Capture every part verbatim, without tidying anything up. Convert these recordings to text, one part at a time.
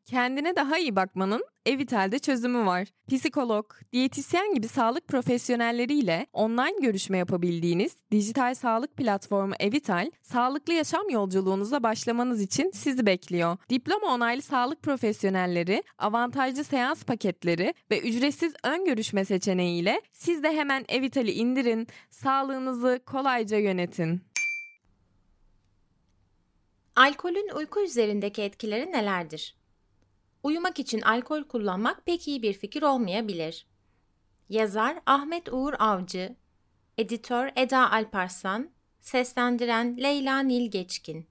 Kendine daha iyi bakmanın Evital'de çözümü var. Psikolog, diyetisyen gibi sağlık profesyonelleriyle online görüşme yapabildiğiniz dijital sağlık platformu Evital, sağlıklı yaşam yolculuğunuza başlamanız için sizi bekliyor. Diploma onaylı sağlık profesyonelleri, avantajlı seans paketleri ve ücretsiz ön görüşme seçeneğiyle siz de hemen Evital'i indirin, sağlığınızı kolayca yönetin. Alkolün uyku üzerindeki etkileri nelerdir? Uyumak için alkol kullanmak pek iyi bir fikir olmayabilir. Yazar Ahmet Uğur Avcı, editör Eda Alparslan, seslendiren Leyla Nil Geçkin.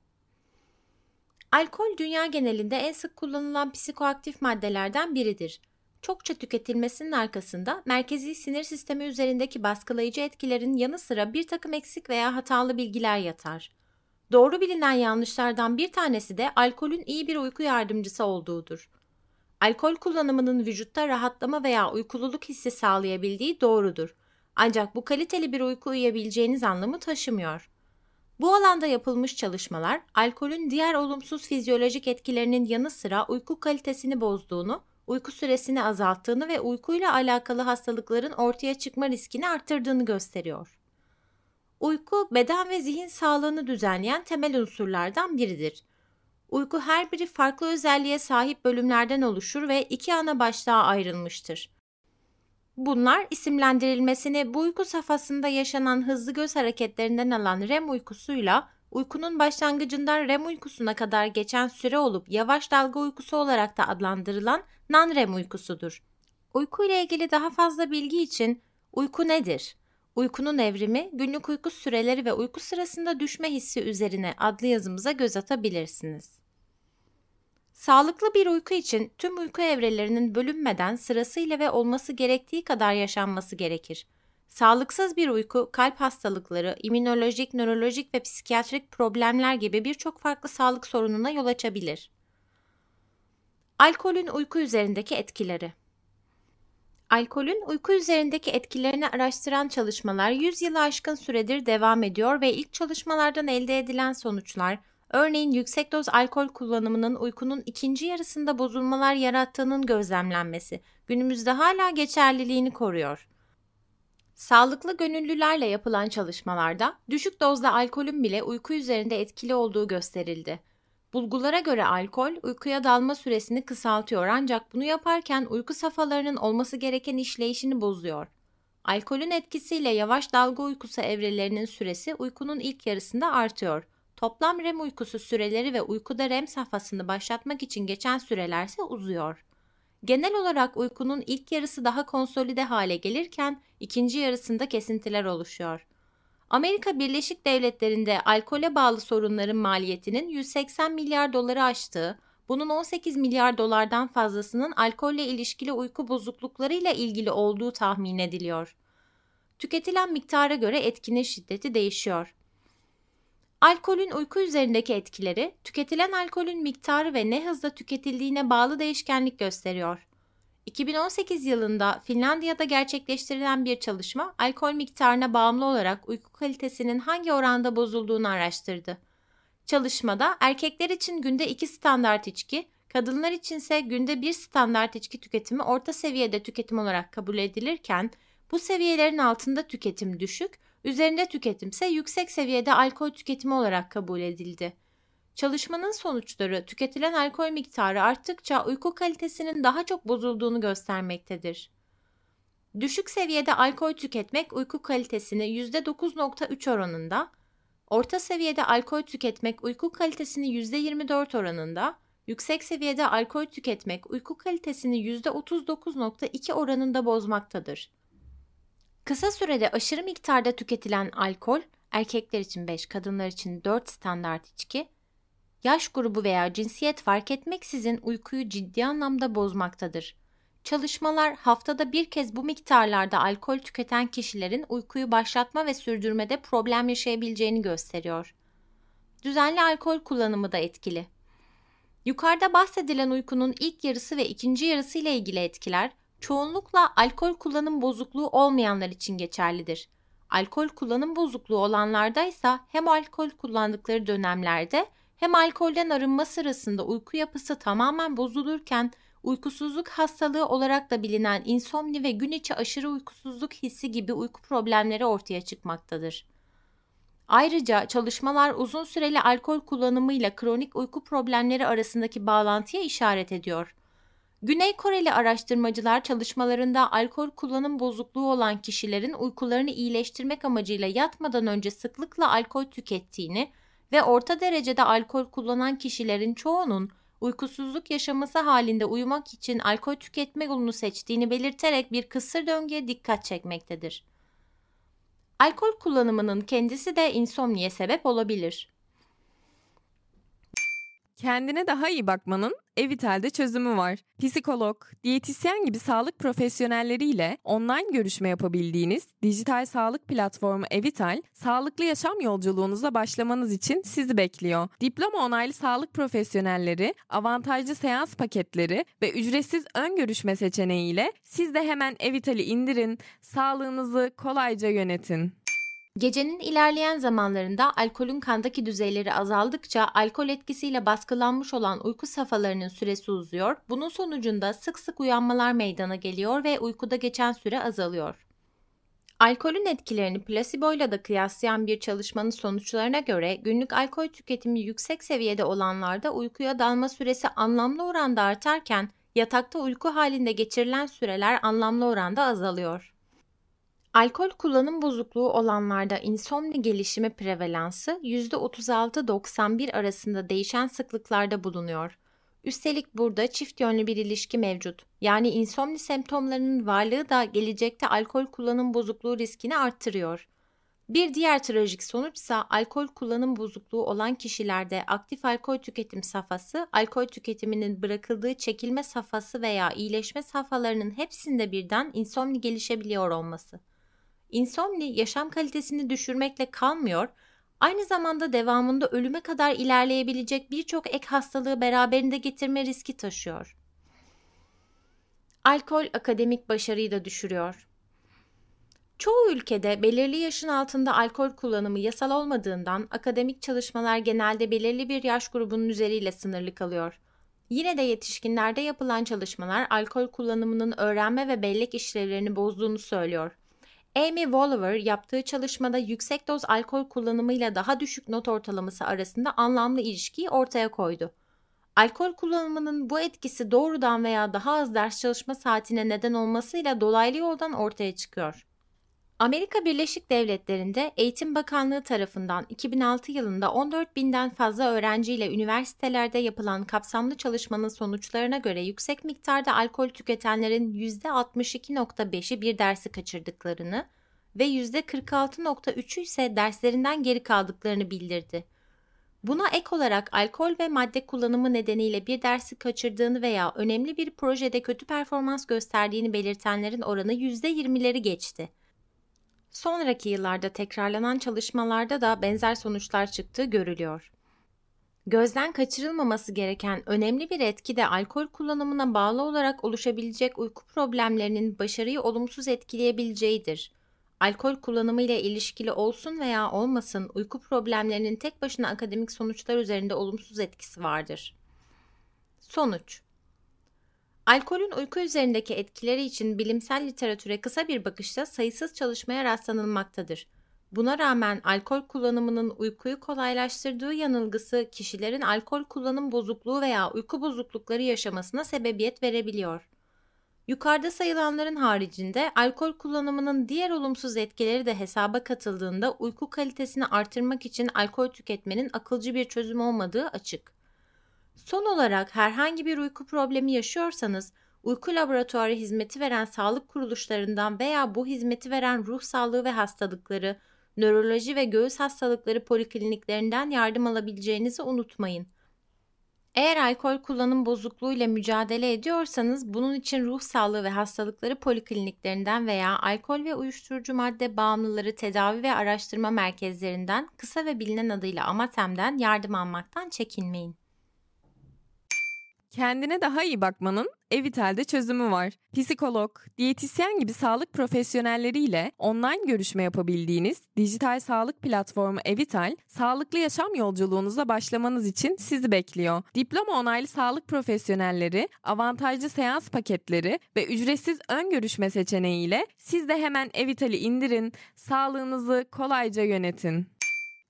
Alkol dünya genelinde en sık kullanılan psikoaktif maddelerden biridir. Çokça tüketilmesinin arkasında merkezi sinir sistemi üzerindeki baskılayıcı etkilerin yanı sıra bir takım eksik veya hatalı bilgiler yatar. Doğru bilinen yanlışlardan bir tanesi de alkolün iyi bir uyku yardımcısı olduğudur. Alkol kullanımının vücutta rahatlama veya uykululuk hissi sağlayabildiği doğrudur. Ancak bu kaliteli bir uyku uyuyabileceğiniz anlamı taşımıyor. Bu alanda yapılmış çalışmalar, alkolün diğer olumsuz fizyolojik etkilerinin yanı sıra uyku kalitesini bozduğunu, uyku süresini azalttığını ve uykuyla alakalı hastalıkların ortaya çıkma riskini arttırdığını gösteriyor. Uyku, beden ve zihin sağlığını düzenleyen temel unsurlardan biridir. Uyku her biri farklı özelliğe sahip bölümlerden oluşur ve iki ana başlığa ayrılmıştır. Bunlar isimlendirilmesini bu uyku safhasında yaşanan hızlı göz hareketlerinden alan R E M uykusuyla uykunun başlangıcından R E M uykusuna kadar geçen süre olup yavaş dalga uykusu olarak da adlandırılan non-R E M uykusudur. Uyku ile ilgili daha fazla bilgi için uyku nedir? Uykunun evrimi, günlük uyku süreleri ve uyku sırasında düşme hissi üzerine adlı yazımıza göz atabilirsiniz. Sağlıklı bir uyku için tüm uyku evrelerinin bölünmeden sırasıyla ve olması gerektiği kadar yaşanması gerekir. Sağlıksız bir uyku, kalp hastalıkları, immünolojik, nörolojik ve psikiyatrik problemler gibi birçok farklı sağlık sorununa yol açabilir. Alkolün uyku üzerindeki etkileri. Alkolün uyku üzerindeki etkilerini araştıran çalışmalar yüz yılı aşkın süredir devam ediyor ve ilk çalışmalardan elde edilen sonuçlar, örneğin yüksek doz alkol kullanımının uykunun ikinci yarısında bozulmalar yarattığının gözlemlenmesi, günümüzde hala geçerliliğini koruyor. Sağlıklı gönüllülerle yapılan çalışmalarda düşük dozda alkolün bile uyku üzerinde etkili olduğu gösterildi. Bulgulara göre alkol, uykuya dalma süresini kısaltıyor ancak bunu yaparken uyku safhalarının olması gereken işleyişini bozuyor. Alkolün etkisiyle yavaş dalga uykusu evrelerinin süresi uykunun ilk yarısında artıyor. Toplam R E M uykusu süreleri ve uykuda R E M safhasını başlatmak için geçen sürelerse uzuyor. Genel olarak uykunun ilk yarısı daha konsolide hale gelirken ikinci yarısında kesintiler oluşuyor. Amerika Birleşik Devletleri'nde alkole bağlı sorunların maliyetinin yüz seksen milyar doları aştığı, bunun on sekiz milyar dolardan fazlasının alkolle ilişkili uyku bozukluklarıyla ilgili olduğu tahmin ediliyor. Tüketilen miktara göre etkinin şiddeti değişiyor. Alkolün uyku üzerindeki etkileri, tüketilen alkolün miktarı ve ne hızla tüketildiğine bağlı değişkenlik gösteriyor. iki bin on sekiz yılında Finlandiya'da gerçekleştirilen bir çalışma, alkol miktarına bağımlı olarak uyku kalitesinin hangi oranda bozulduğunu araştırdı. Çalışmada erkekler için günde iki standart içki, kadınlar içinse günde bir standart içki tüketimi orta seviyede tüketim olarak kabul edilirken, bu seviyelerin altında tüketim düşük, üzerinde tüketimse yüksek seviyede alkol tüketimi olarak kabul edildi. Çalışmanın sonuçları tüketilen alkol miktarı arttıkça uyku kalitesinin daha çok bozulduğunu göstermektedir. Düşük seviyede alkol tüketmek uyku kalitesini yüzde dokuz virgül üç oranında, orta seviyede alkol tüketmek uyku kalitesini yüzde yirmi dört oranında, yüksek seviyede alkol tüketmek uyku kalitesini yüzde otuz dokuz virgül iki oranında bozmaktadır. Kısa sürede aşırı miktarda tüketilen alkol, erkekler için beş, kadınlar için dört standart içki, yaş grubu veya cinsiyet fark etmeksizin uykuyu ciddi anlamda bozmaktadır. Çalışmalar haftada bir kez bu miktarlarda alkol tüketen kişilerin uykuyu başlatma ve sürdürmede problem yaşayabileceğini gösteriyor. Düzenli alkol kullanımı da etkili. Yukarıda bahsedilen uykunun ilk yarısı ve ikinci yarısı ile ilgili etkiler, çoğunlukla alkol kullanım bozukluğu olmayanlar için geçerlidir. Alkol kullanım bozukluğu olanlarda ise hem alkol kullandıkları dönemlerde Hem alkolden arınma sırasında uyku yapısı tamamen bozulurken uykusuzluk hastalığı olarak da bilinen insomni ve gün içi aşırı uykusuzluk hissi gibi uyku problemleri ortaya çıkmaktadır. Ayrıca çalışmalar uzun süreli alkol kullanımıyla kronik uyku problemleri arasındaki bağlantıya işaret ediyor. Güney Koreli araştırmacılar çalışmalarında alkol kullanım bozukluğu olan kişilerin uykularını iyileştirmek amacıyla yatmadan önce sıklıkla alkol tükettiğini ve orta derecede alkol kullanan kişilerin çoğunun uykusuzluk yaşaması halinde uyumak için alkol tüketme yolunu seçtiğini belirterek bir kısır döngüye dikkat çekmektedir. Alkol kullanımının kendisi de insomniye sebep olabilir. Kendine daha iyi bakmanın Evital'de çözümü var. Psikolog, diyetisyen gibi sağlık profesyonelleriyle online görüşme yapabildiğiniz dijital sağlık platformu Evital, sağlıklı yaşam yolculuğunuza başlamanız için sizi bekliyor. Diploma onaylı sağlık profesyonelleri, avantajlı seans paketleri ve ücretsiz ön görüşme seçeneğiyle siz de hemen Evital'i indirin, sağlığınızı kolayca yönetin. Gecenin ilerleyen zamanlarında alkolün kandaki düzeyleri azaldıkça alkol etkisiyle baskılanmış olan uyku safhalarının süresi uzuyor. Bunun sonucunda sık sık uyanmalar meydana geliyor ve uykuda geçen süre azalıyor. Alkolün etkilerini plasebo ile de kıyaslayan bir çalışmanın sonuçlarına göre günlük alkol tüketimi yüksek seviyede olanlarda uykuya dalma süresi anlamlı oranda artarken yatakta uyku halinde geçirilen süreler anlamlı oranda azalıyor. Alkol kullanım bozukluğu olanlarda insomni gelişimi prevalansı yüzde otuz altı doksan bir arasında değişen sıklıklarda bulunuyor. Üstelik burada çift yönlü bir ilişki mevcut. Yani insomni semptomlarının varlığı da gelecekte alkol kullanım bozukluğu riskini arttırıyor. Bir diğer trajik sonuçsa alkol kullanım bozukluğu olan kişilerde aktif alkol tüketim safhası, alkol tüketiminin bırakıldığı çekilme safhası veya iyileşme safhalarının hepsinde birden insomni gelişebiliyor olması. İnsomni yaşam kalitesini düşürmekle kalmıyor, aynı zamanda devamında ölüme kadar ilerleyebilecek birçok ek hastalığı beraberinde getirme riski taşıyor. Alkol akademik başarıyı da düşürüyor. Çoğu ülkede belirli yaşın altında alkol kullanımı yasal olmadığından akademik çalışmalar genelde belirli bir yaş grubunun üzeriyle sınırlı kalıyor. Yine de yetişkinlerde yapılan çalışmalar alkol kullanımının öğrenme ve bellek işlevlerini bozduğunu söylüyor. Amy Wolver yaptığı çalışmada yüksek doz alkol kullanımıyla daha düşük not ortalaması arasında anlamlı ilişkiyi ortaya koydu. Alkol kullanımının bu etkisi doğrudan veya daha az ders çalışma saatine neden olmasıyla dolaylı yoldan ortaya çıkıyor. Amerika Birleşik Devletleri'nde Eğitim Bakanlığı tarafından iki bin altı yılında on dört binden fazla öğrenciyle üniversitelerde yapılan kapsamlı çalışmanın sonuçlarına göre yüksek miktarda alkol tüketenlerin yüzde altmış iki virgül beşi bir dersi kaçırdıklarını ve yüzde kırk altı virgül üçü ise derslerinden geri kaldıklarını bildirdi. Buna ek olarak alkol ve madde kullanımı nedeniyle bir dersi kaçırdığını veya önemli bir projede kötü performans gösterdiğini belirtenlerin oranı yüzde yirmileri geçti. Sonraki yıllarda tekrarlanan çalışmalarda da benzer sonuçlar çıktığı görülüyor. Gözden kaçırılmaması gereken önemli bir etki de alkol kullanımına bağlı olarak oluşabilecek uyku problemlerinin başarıyı olumsuz etkileyebileceğidir. Alkol kullanımı ile ilişkili olsun veya olmasın uyku problemlerinin tek başına akademik sonuçlar üzerinde olumsuz etkisi vardır. Sonuç: alkolün uyku üzerindeki etkileri için bilimsel literatüre kısa bir bakışta sayısız çalışmaya rastlanılmaktadır. Buna rağmen alkol kullanımının uykuyu kolaylaştırdığı yanılgısı kişilerin alkol kullanım bozukluğu veya uyku bozuklukları yaşamasına sebebiyet verebiliyor. Yukarıda sayılanların haricinde alkol kullanımının diğer olumsuz etkileri de hesaba katıldığında uyku kalitesini artırmak için alkol tüketmenin akılcı bir çözüm olmadığı açık. Son olarak herhangi bir uyku problemi yaşıyorsanız, uyku laboratuvarı hizmeti veren sağlık kuruluşlarından veya bu hizmeti veren ruh sağlığı ve hastalıkları, nöroloji ve göğüs hastalıkları polikliniklerinden yardım alabileceğinizi unutmayın. Eğer alkol kullanım bozukluğuyla mücadele ediyorsanız, bunun için ruh sağlığı ve hastalıkları polikliniklerinden veya alkol ve uyuşturucu madde bağımlıları tedavi ve araştırma merkezlerinden, kısa ve bilinen adıyla AMATEM'den yardım almaktan çekinmeyin. Kendine daha iyi bakmanın Evital'de çözümü var. Psikolog, diyetisyen gibi sağlık profesyonelleriyle online görüşme yapabildiğiniz dijital sağlık platformu Evital, sağlıklı yaşam yolculuğunuza başlamanız için sizi bekliyor. Diploma onaylı sağlık profesyonelleri, avantajlı seans paketleri ve ücretsiz ön görüşme seçeneğiyle siz de hemen Evital'i indirin, sağlığınızı kolayca yönetin.